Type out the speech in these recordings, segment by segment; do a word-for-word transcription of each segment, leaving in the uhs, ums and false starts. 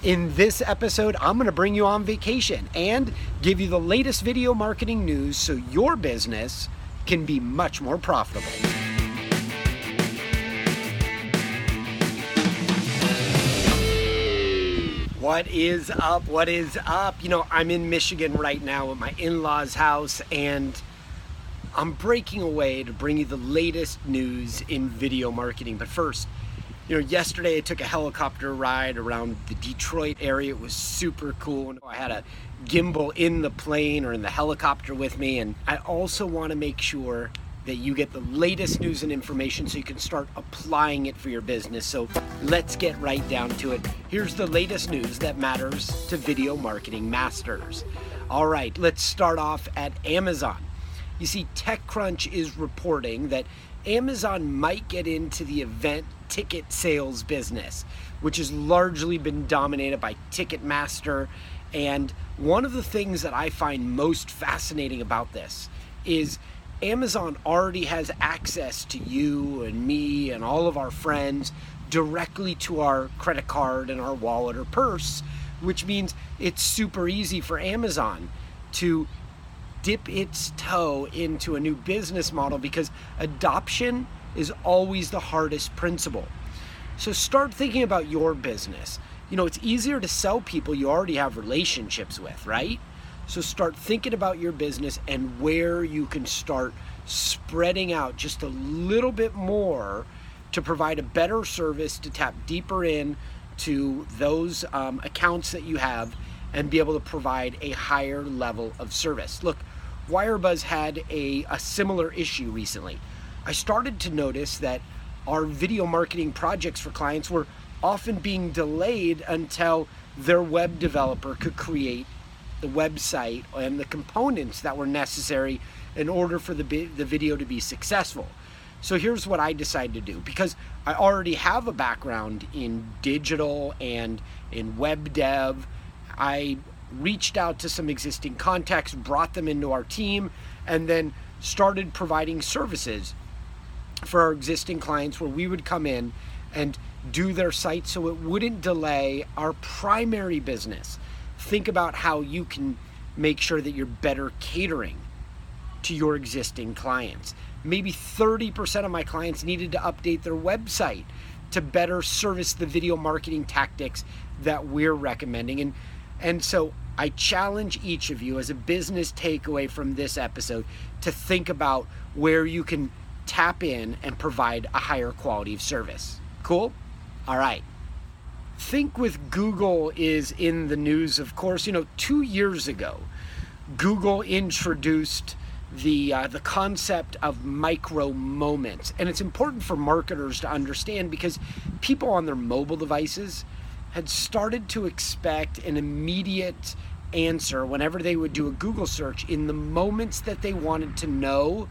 In this episode, I'm going to bring you on vacation and give you the latest video marketing news so your business can be much more profitable. What is up? What is up? You know, I'm in Michigan right now at my in-laws' house, and I'm breaking away to bring you the latest news in video marketing. But first, you know, yesterday I took a helicopter ride around the Detroit area. It was super cool. I had a gimbal in the plane or in the helicopter with me, and I also want to make sure that you get the latest news and information so you can start applying it for your business. So let's get right down to it. Here's the latest news that matters to video marketing masters. All right, let's start off at Amazon. You see, TechCrunch is reporting that Amazon might get into the event ticket sales business, which has largely been dominated by Ticketmaster. And one of the things that I find most fascinating about this is Amazon already has access to you and me and all of our friends directly to our credit card and our wallet or purse, which means it's super easy for Amazon to dip its toe into a new business model because adoption is always the hardest principle. So start thinking about your business. You know, it's easier to sell people you already have relationships with, right? So start thinking about your business and where you can start spreading out just a little bit more to provide a better service, to tap deeper in to those um, accounts that you have and be able to provide a higher level of service. Look, Wirebuzz had a, a similar issue recently. I started to notice that our video marketing projects for clients were often being delayed until their web developer could create the website and the components that were necessary in order for the, the video to be successful. So here's what I decided to do. Because I already have a background in digital and in web dev, I reached out to some existing contacts, brought them into our team, and then started providing services for our existing clients where we would come in and do their site so it wouldn't delay our primary business. Think about how you can make sure that you're better catering to your existing clients. Maybe thirty percent of my clients needed to update their website to better service the video marketing tactics that we're recommending. And, and so I challenge each of you as a business takeaway from this episode to think about where you can tap in and provide a higher quality of service. Cool? All right. Think with Google is in the news, of course. You know, two years ago, Google introduced the uh, the concept of micro moments. And it's important for marketers to understand because people on their mobile devices had started to expect an immediate answer whenever they would do a Google search in the moments that they wanted to know,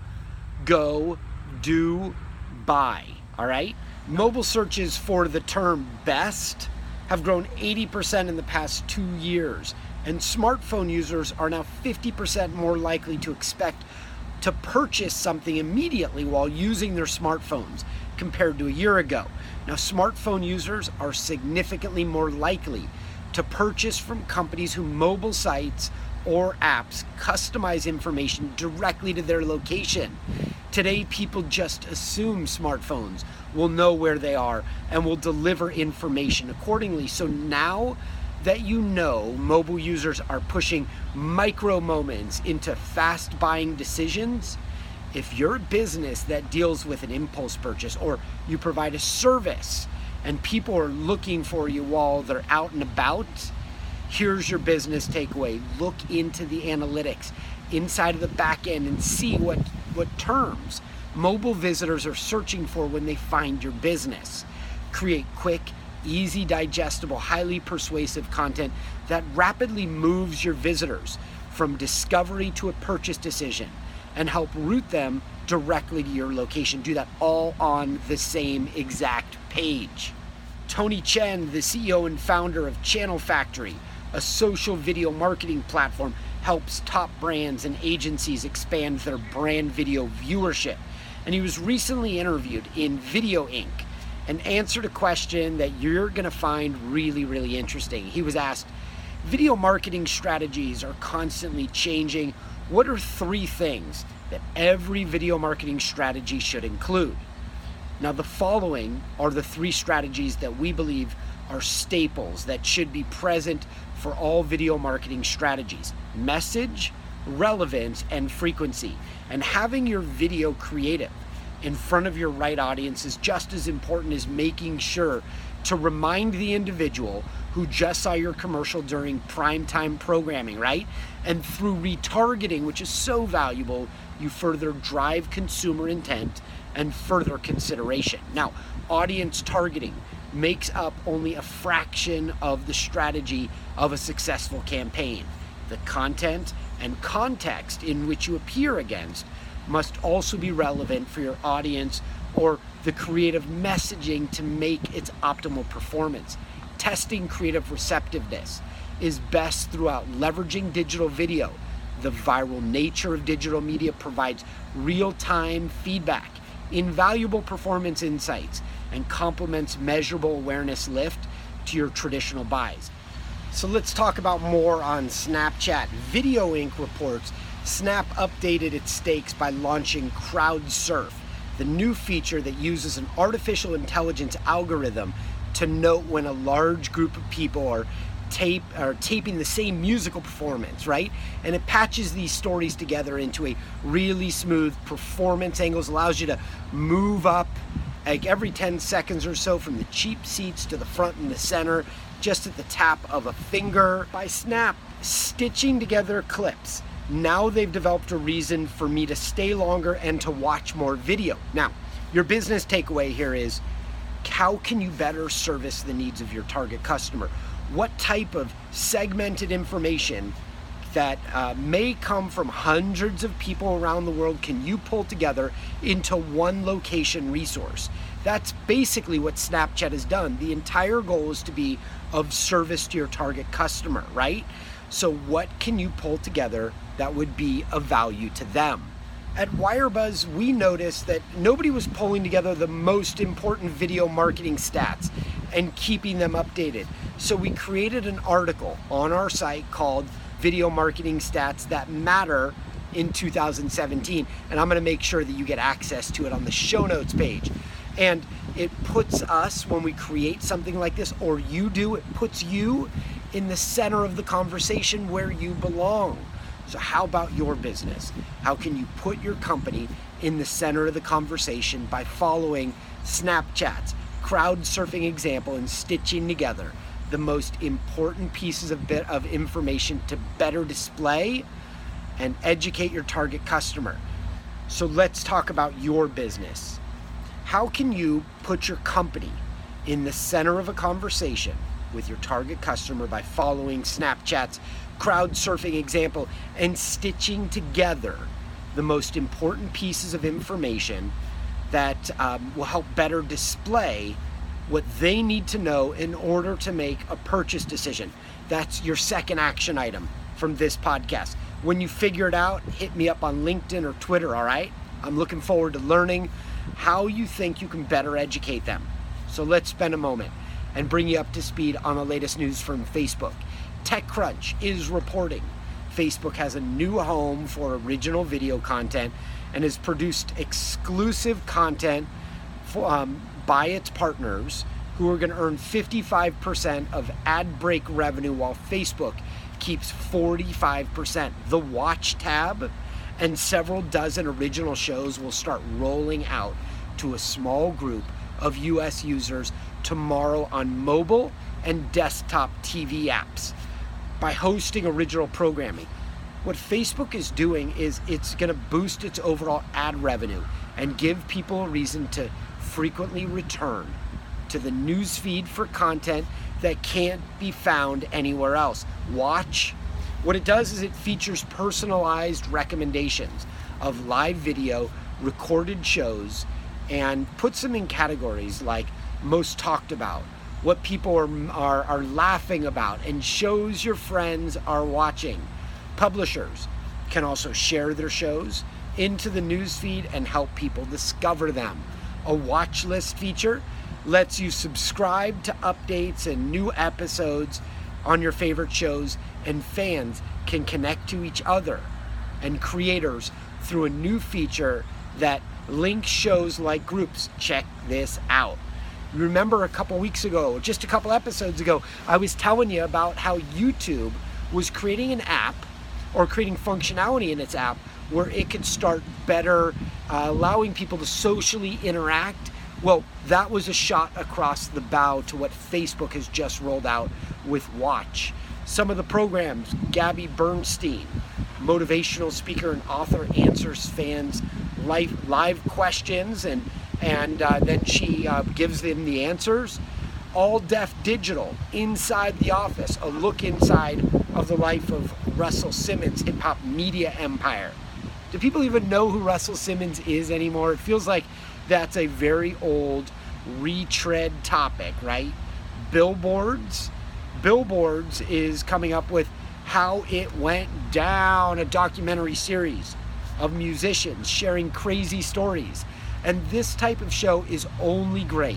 go, do, buy. All right? Mobile searches for the term best have grown eighty percent in the past two years. And smartphone users are now fifty percent more likely to expect to purchase something immediately while using their smartphones compared to a year ago. Now, smartphone users are significantly more likely to purchase from companies whose mobile sites or apps customize information directly to their location. Today, people just assume smartphones will know where they are and will deliver information accordingly. So now that you know mobile users are pushing micro moments into fast buying decisions, if you're a business that deals with an impulse purchase or you provide a service and people are looking for you while they're out and about, here's your business takeaway. Look into the analytics inside of the back end and see what, what terms mobile visitors are searching for when they find your business. Create quick, easy, digestible, highly persuasive content that rapidly moves your visitors from discovery to a purchase decision and help route them directly to your location. Do that all on the same exact page. Tony Chen, the C E O and founder of Channel Factory, a social video marketing platform, helps top brands and agencies expand their brand video viewership. And he was recently interviewed in Video Inc. and answered a question that you're going to find really, really interesting. He was asked, video marketing strategies are constantly changing. What are three things that every video marketing strategy should include? Now, the following are the three strategies that we believe are staples that should be present for all video marketing strategies: message, relevance, and frequency. And having your video creative in front of your right audience is just as important as making sure to remind the individual who just saw your commercial during primetime programming, right? And through retargeting, which is so valuable, you further drive consumer intent and further consideration. Now, audience targeting makes up only a fraction of the strategy of a successful campaign. The content and context in which you appear against must also be relevant for your audience, or the creative messaging to make its optimal performance. Testing creative receptiveness is best throughout leveraging digital video. The viral nature of digital media provides real-time feedback, invaluable performance insights, and complements measurable awareness lift to your traditional buys. So let's talk about more on Snapchat. Video Inc reports Snap updated its stakes by launching CrowdSurf, the new feature that uses an artificial intelligence algorithm to note when a large group of people are tape are taping the same musical performance, right? And it patches these stories together into a really smooth performance angles, allows you to move up like every ten seconds or so from the cheap seats to the front and the center, just at the tap of a finger. By Snap stitching together clips, now they've developed a reason for me to stay longer and to watch more video. Now, your business takeaway here is, how can you better service the needs of your target customer? What type of segmented information that uh, may come from hundreds of people around the world can you pull together into one location resource? That's basically what Snapchat has done. The entire goal is to be of service to your target customer, right? So what can you pull together that would be of value to them? At Wirebuzz, we noticed that nobody was pulling together the most important video marketing stats and keeping them updated. So we created an article on our site called Video Marketing Stats That Matter in two thousand seventeen. And I'm gonna make sure that you get access to it on the show notes page. And it puts us, when we create something like this, or you do, it puts you in the center of the conversation where you belong. So how about your business? How can you put your company in the center of the conversation by following Snapchat's crowd-surfing example and stitching together the most important pieces of bit of information to better display and educate your target customer? So let's talk about your business. How can you put your company in the center of a conversation with your target customer by following Snapchat's crowd-surfing example and stitching together the most important pieces of information that um, will help better display what they need to know in order to make a purchase decision? That's your second action item from this podcast. When you figure it out, hit me up on LinkedIn or Twitter, all right? I'm looking forward to learning how you think you can better educate them. So let's spend a moment and bring you up to speed on the latest news from Facebook. TechCrunch is reporting Facebook has a new home for original video content and has produced exclusive content for, um, by its partners, who are going to earn fifty-five percent of ad break revenue while Facebook keeps forty-five percent. The Watch tab and several dozen original shows will start rolling out to a small group of U S users tomorrow on mobile and desktop T V apps by hosting original programming. What Facebook is doing is it's going to boost its overall ad revenue and give people a reason to frequently return to the news feed for content that can't be found anywhere else. Watch. What it does is it features personalized recommendations of live video, recorded shows, and puts them in categories like most talked about, what people are, are, are laughing about, and shows your friends are watching. Publishers can also share their shows into the newsfeed and help people discover them. A watch list feature lets you subscribe to updates and new episodes on your favorite shows, and fans can connect to each other and creators through a new feature that links shows like groups. Check this out. You remember a couple weeks ago, just a couple episodes ago, I was telling you about how YouTube was creating an app or creating functionality in its app where it could start better uh, allowing people to socially interact. Well, that was a shot across the bow to what Facebook has just rolled out with Watch. Some of the programs, Gabby Bernstein, motivational speaker and author, answers fans live, live questions, and, and uh, then she uh, gives them the answers. All Def Digital, Inside the Office, a look inside of the life of Russell Simmons' hip-hop media empire. Do people even know who Russell Simmons is anymore? It feels like that's a very old retread topic, right? Billboards. Billboards is coming up with how it went down, a documentary series of musicians sharing crazy stories. And this type of show is only great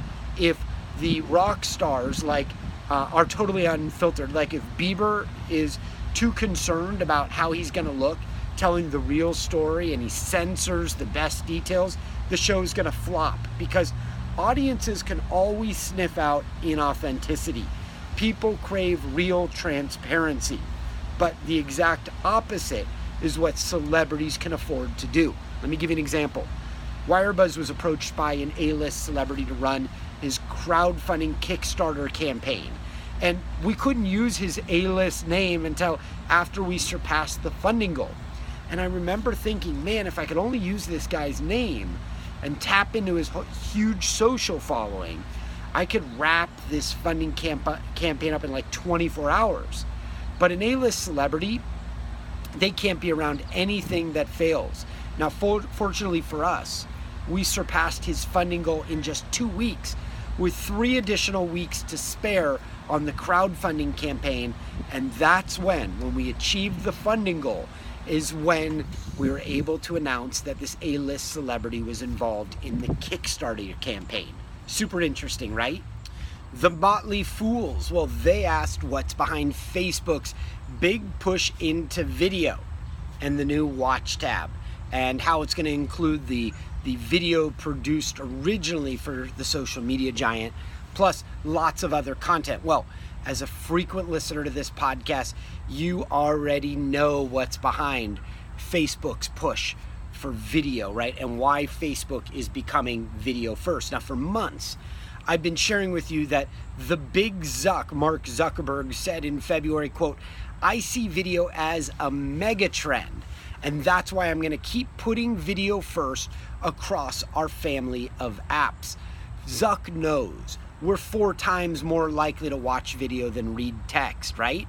if the rock stars like uh, are totally unfiltered. Like if Bieber is too concerned about how he's gonna look, telling the real story, and he censors the best details, the show's gonna flop, because audiences can always sniff out inauthenticity. People crave real transparency, but the exact opposite is what celebrities can afford to do. Let me give you an example. Wirebuzz was approached by an A-list celebrity to run his crowdfunding Kickstarter campaign, and we couldn't use his A-list name until after we surpassed the funding goal. And I remember thinking, man, if I could only use this guy's name and tap into his huge social following, I could wrap this funding camp- campaign up in like twenty-four hours. But an A-list celebrity, they can't be around anything that fails. Now, for- fortunately for us, we surpassed his funding goal in just two weeks, with three additional weeks to spare on the crowdfunding campaign. And that's when, when we achieved the funding goal, is when we were able to announce that this A-list celebrity was involved in the Kickstarter campaign. Super interesting, right? The Motley Fools, well, they asked what's behind Facebook's big push into video and the new Watch tab, and how it's going to include the, the video produced originally for the social media giant, plus lots of other content. Well, as a frequent listener to this podcast, you already know what's behind Facebook's push for video, right? And why Facebook is becoming video first. Now, for months, I've been sharing with you that the big Zuck, Mark Zuckerberg, said in February, quote, "I see video as a mega trend, and that's why I'm gonna keep putting video first across our family of apps." Zuck knows we're four times more likely to watch video than read text, right?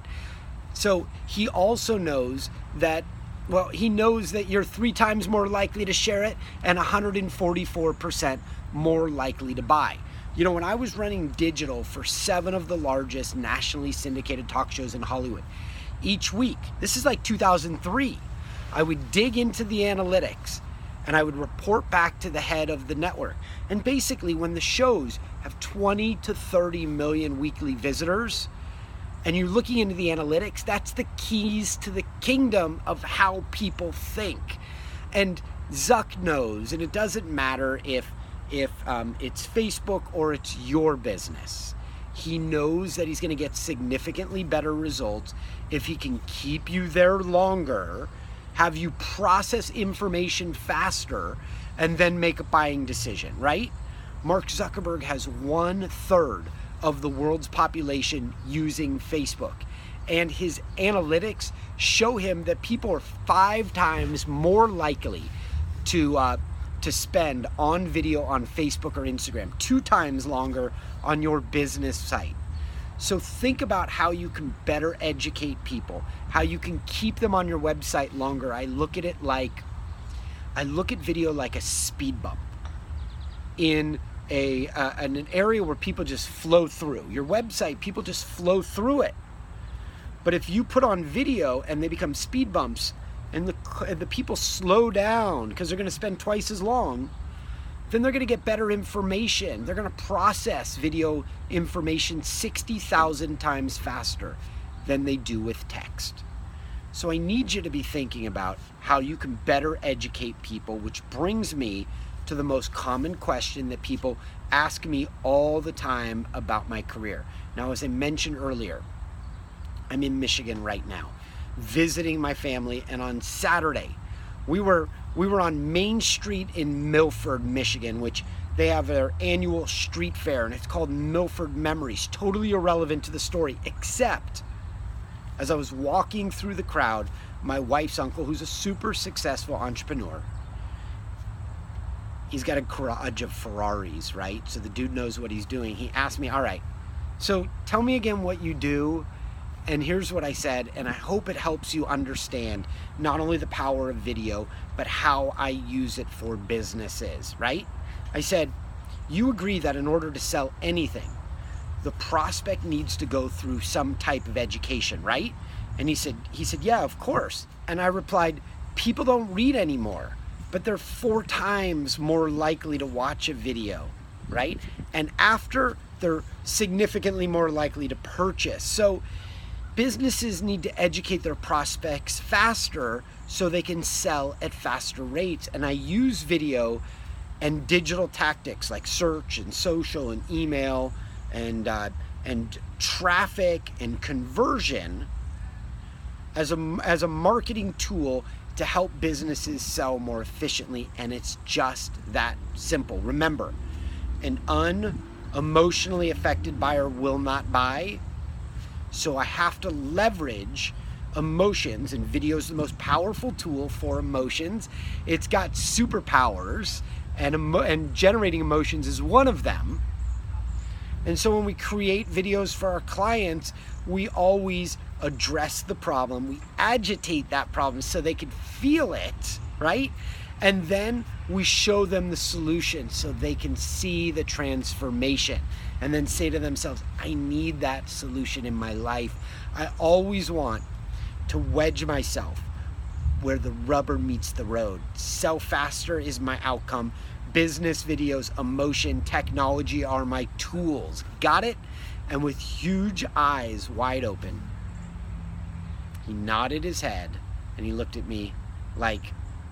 So he also knows that, well, he knows that you're three times more likely to share it and one hundred forty-four percent more likely to buy. You know, when I was running digital for seven of the largest nationally syndicated talk shows in Hollywood, each week, this is like two thousand three, I would dig into the analytics and I would report back to the head of the network. And basically, when the shows have twenty to thirty million weekly visitors, and you're looking into the analytics, that's the keys to the kingdom of how people think. And Zuck knows, and it doesn't matter if if um, it's Facebook or it's your business. He knows that he's going to get significantly better results if he can keep you there longer, have you process information faster, and then make a buying decision, right? Mark Zuckerberg has one third of the world's population using Facebook, and his analytics show him that people are five times more likely to uh, to spend on video on Facebook or Instagram, two times longer on your business site. So think about how you can better educate people, how you can keep them on your website longer. I look at it like, I look at video like a speed bump in a uh, in an area where people just flow through. Your website, people just flow through it. But if you put on video and they become speed bumps, and the, the people slow down because they're going to spend twice as long, then they're going to get better information. They're going to process video information sixty thousand times faster than they do with text. So I need you to be thinking about how you can better educate people, which brings me to the most common question that people ask me all the time about my career. Now, as I mentioned earlier, I'm in Michigan right now, visiting my family, and on Saturday, we were we were on Main Street in Milford, Michigan, which they have their annual street fair, and it's called Milford Memories. Totally irrelevant to the story, except as I was walking through the crowd, my wife's uncle, who's a super successful entrepreneur, he's got a garage of Ferraris, right? So the dude knows what he's doing. He asked me, all right, so tell me again what you do. And here's what I said, and I hope it helps you understand not only the power of video, but how I use it for businesses, right? I said, you agree that in order to sell anything, the prospect needs to go through some type of education, right? And he said, he said, yeah, of course. And I replied, people don't read anymore, but they're four times more likely to watch a video, right? And after, they're significantly more likely to purchase. So businesses need to educate their prospects faster so they can sell at faster rates. And I use video and digital tactics like search and social and email and uh, and traffic and conversion as a, as a marketing tool to help businesses sell more efficiently. And it's just that simple. Remember, an unemotionally affected buyer will not buy. So I have to leverage emotions, and video is the most powerful tool for emotions. It's got superpowers, and emo- and generating emotions is one of them. And so when we create videos for our clients, we always address the problem. We agitate that problem so they can feel it, right? And then we show them the solution so they can see the transformation and then say to themselves, I need that solution in my life. I always want to wedge myself where the rubber meets the road. Sell faster is my outcome. Business videos, emotion, technology are my tools. Got it? And with huge eyes wide open, he nodded his head and he looked at me like,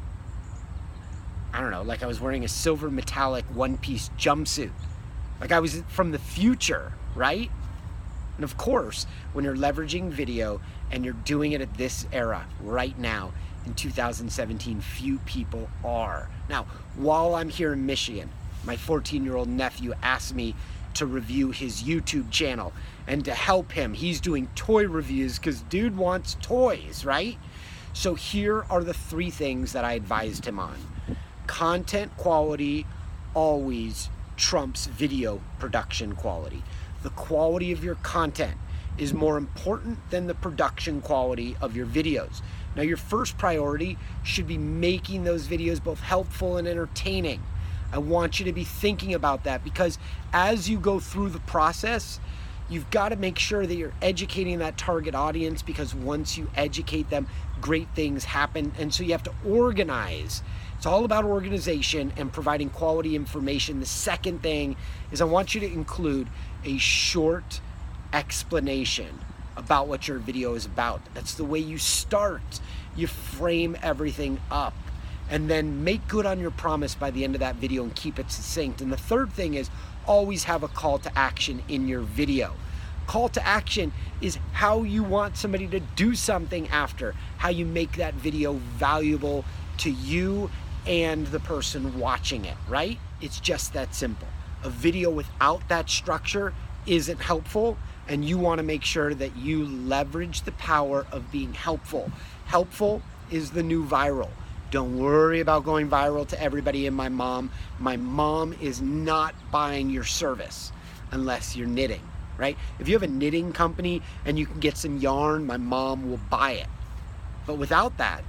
I don't know, like I was wearing a silver metallic one-piece jumpsuit. Like I was from the future, right? And of course, when you're leveraging video and you're doing it at this era right now in two thousand seventeen, few people are. Now, while I'm here in Michigan, my fourteen-year-old nephew asked me to review his YouTube channel and to help him. He's doing toy reviews because dude wants toys, right? So here are the three things that I advised him on. Content quality always trumps video production quality. The quality of your content is more important than the production quality of your videos. Now, your first priority should be making those videos both helpful and entertaining. I want you to be thinking about that because as you go through the process, you've got to make sure that you're educating that target audience, because once you educate them, great things happen. And so you have to organize. It's all about organization and providing quality information. The second thing is I want you to include a short explanation about what your video is about. That's the way you start. You frame everything up and then make good on your promise by the end of that video and keep it succinct. And the third thing is always have a call to action in your video. Call to action is how you want somebody to do something after, how you make that video valuable to you and the person watching it, right? It's just that simple. A video without that structure isn't helpful, and you want to make sure that you leverage the power of being helpful. Helpful is the new viral. Don't worry about going viral to everybody and my mom. My mom is not buying your service unless you're knitting, right? If you have a knitting company and you can get some yarn, my mom will buy it. But without that,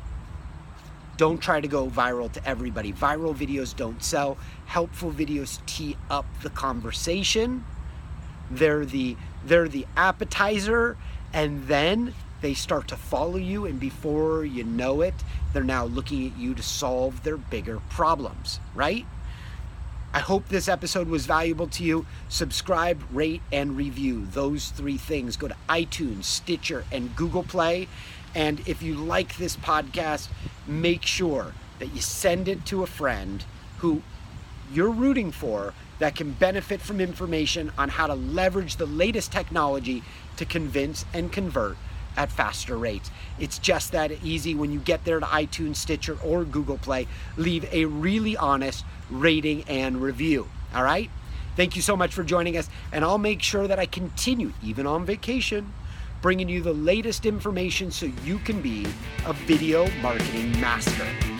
don't try to go viral to everybody. Viral videos don't sell. Helpful videos tee up the conversation. They're the, they're the appetizer, and then they start to follow you, and before you know it, they're now looking at you to solve their bigger problems, right? I hope this episode was valuable to you. Subscribe, rate, and review. Those three things. Go to iTunes, Stitcher, and Google Play. And if you like this podcast, make sure that you send it to a friend who you're rooting for that can benefit from information on how to leverage the latest technology to convince and convert at faster rates. It's just that easy. When you get there to iTunes, Stitcher, or Google Play, leave a really honest rating and review. All right? Thank you so much for joining us, and I'll make sure that I continue, even on vacation, bringing you the latest information so you can be a video marketing master.